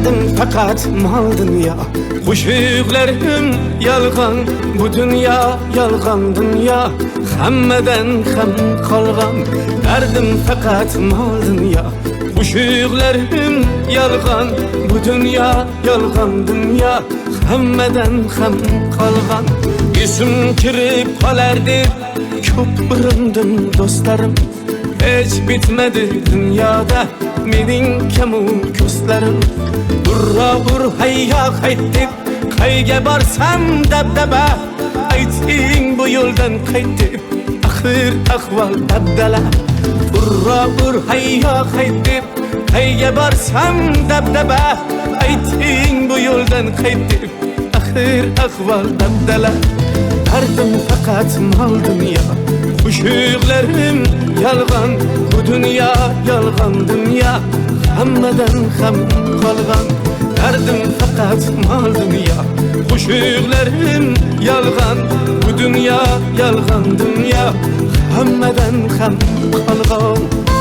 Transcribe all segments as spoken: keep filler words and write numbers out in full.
derdim fakat mal dünya. Qo'shiqlarim yolg'on, bu dünya yolg'on dünya. Hammadan ham qolgan derdim fakat mal dünya. Qo'shiqlarim yolg'on, bu dünya yolg'on dünya. Hammadan ham qolgan esim kirib qolar deb ko'p urindim do'stlarim. Hiç bitmedi dünyada mening kamu ko'zlarim. Urra ur hayya qaytib qayga borsam dabdaba. Ayting bu yo'ldan qaytib axir ahvol dabdala. Urra ur hayya qaytib qayga borsam dabdaba. Ayting bu yo'ldan qaytib axir ahvol dabdala. Derdim fakat mal dünya. Qo'shiqlarim yolg'on, bu dünya yolg'on dünya. Hammadan ham qolgan derdim fakat mal dünya. Qo'shiqlarim yolg'on, bu dünya yolg'on dünya. Hammadan ham qolgan.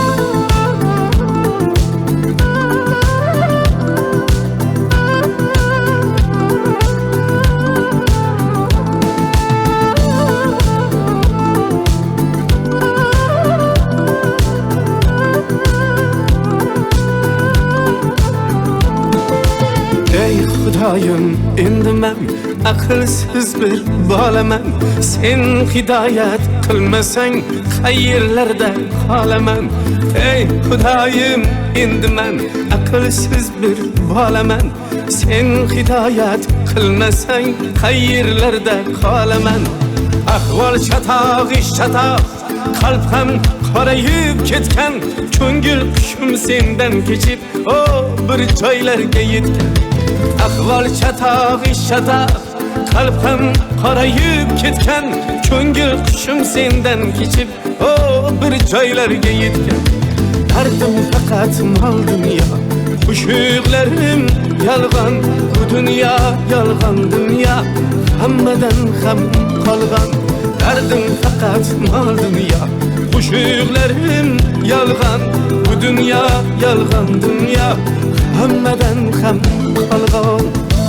Xudoyim endi men aqlsiz bir bolaman. Sen hidoyat qilmasang qayerlarda qolaman. Ey Xudoyim endi men aqlsiz bir bolaman. Sen hidoyat qilmasang qayerlarda qolaman. Ahvol chatoq ish chatoq, qalb ham qorayib ketgan. Ko'ngil qushim sendan kechib o bir joylarga yetgan. Ahvol chatoq ish chatoq, qalb ham qorayib ketgan. Ko'ngil qushim sendan kechib o bir joylarga yetgan. Derdim fakat mal dünya. Qo'shiqlarim yolg'on, bu dünya yolg'on dünya. Hammadan ham qolgan derdim fakat mal dünya. Qo'shiqlarim yolg'on, bu dünya yolg'on dünya. Hammadan ham qolgan.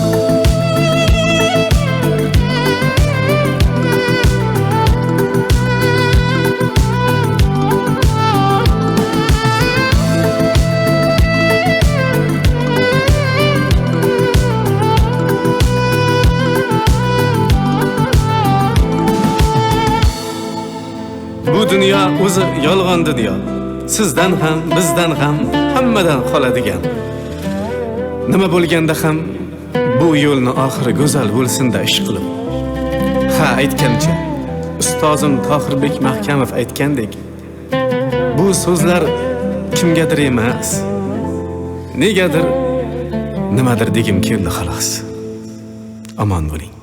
Bu dünya o'zi yolg'on dunyo. Sizdan ham, bizdan ham, hammadan qoladigan. Nima bo'lganda ham bu yo'lni oxiri go'zal bo'lsin-da ish qilib. Ha, aytgancha ustozim Tohirbek Mahkamov aytgandek, bu so'zlar kimgadir emas, negadir, nimadir degim keldi xolos. Omon bo'ling.